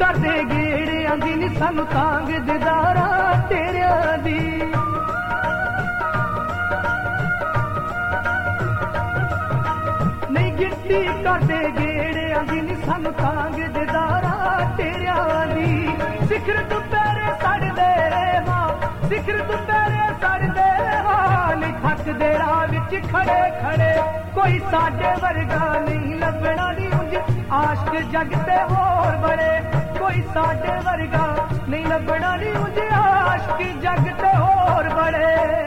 ਕਰਦੇ ਗੇੜਿਆਂ ਦੀ ਨੀ ਸਾਨੂੰ ਤਾਂਗ ਦਿਦਾਰਾਂ ਤੇਰਿਆਂ ਦੀ ਨਹੀਂ ਗਿਣਤੀ ਕਰਦੇ ਗੇੜਿਆਂ ਦੀ ਨੀ ਸਾਨੂੰ ਤਾਂਗ ਦਿਦਾਰਾਂ ਤੇਰਿਆਂ ਦੀ ਸਿਖਰ ਦੁਪਹਿਰੇ ਸੜਦੇ ਹਾਂ ਸਿਖਰ ਦੁਪਹਿਰੇ ਸੜਦੇ ਹਾਂ ਨਹੀਂ ਥੱਕਦੇ ਰਾਹ ਵਿੱਚ ਖੜੇ ਖੜੇ ਕੋਈ ਸਾਡੇ ਵਰਗਾ ਨਹੀਂ ਲੱਭਣਾ ਨੀ ਉਂਝ ਆਸ਼ਕ जग ते होर बड़े कोई साडे वर्गा नहीं लभना नी ਉਂਝ आशिक जग ते होर बड़े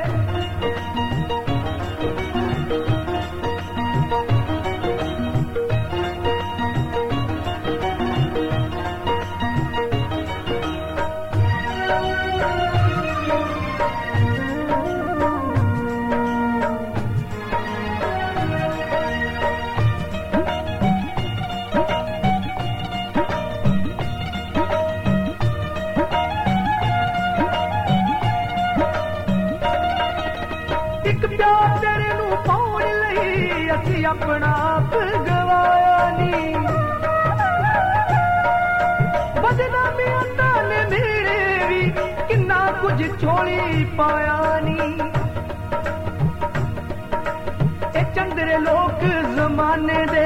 अपना आप गवाया नी बदनामी ने मेरे भी किन्ना कुछ छोड़ी पाया नी ए चंद्रे लोक जमाने दे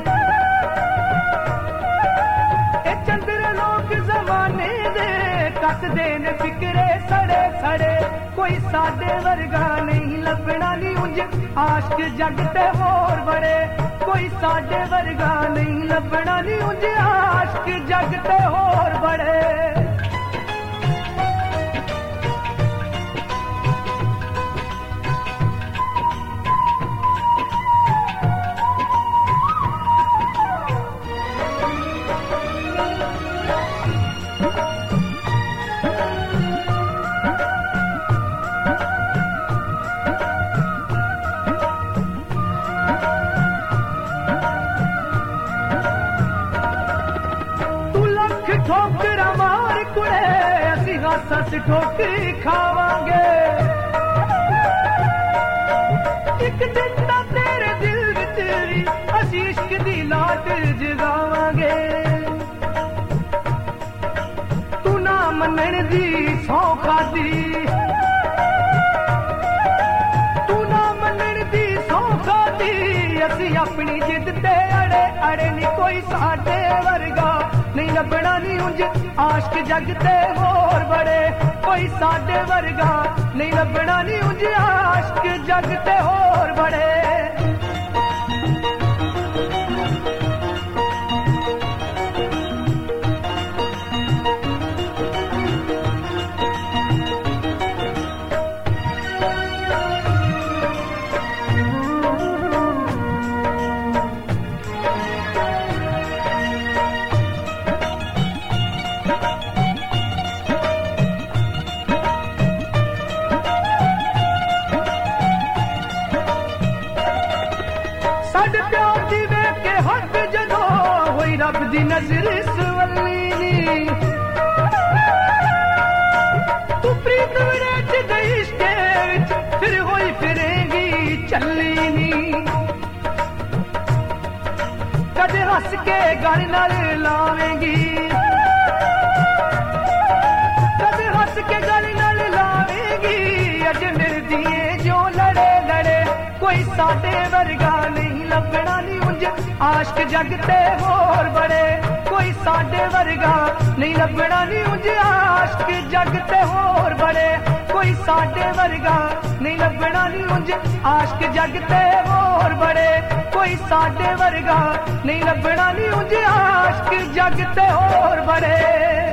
ए चंद्रे लोक जमाने दे कसदे ने फिक्रे सड़े सड़े कोई साडे वर्गा नहीं लभना नी ਉਂਝ आशिक जग ते होर बड़े कोई साडे वर्गा नहीं लभना नी ਉਂਝ आशिक जग ते होर बड़े ठोकरा मार कुड़े असी हाथ ठोकरी खावांगे एक दिन दा तेरे दिल विच भी असी इश्क दी लाट जगावांगे तू ना मनण दी सौ खादी तू ना मनण दी सौ खादी असी अपनी जिद ते अड़े अड़े नी कोई साडे वर्गा नहीं लभना नी ਉਂਝ आशिक जग ते होर बड़े कोई साडे वर्गा नहीं लभना नी ਉਂਝ आशिक जग ते होर बड़े साडे प्यार दी वेख के हट जदों होई रब दी नजर सवली नी तू प्रीत विच गई इश्के विच फिर होई फिरेगी चली नी कदे हस के गल नाल लावेंगी कदे हस के गल नाल लावेंगी अज मिलदी जो लड़े लड़े कोई साडे वर्गा नहीं लभना नी ਉਂਝ आशिक जग ते होर बड़े कोई साडे वर्गा नहीं लभना नी ਉਂਝ आशिक जग ते होर बड़े कोई साडे वर्गा नहीं लभना नी ਉਂਝ आशिक जग ते होर बड़े कोई साडे वर्गा नहीं लभना नी ਉਂਝ आशिक जग ते होर बड़े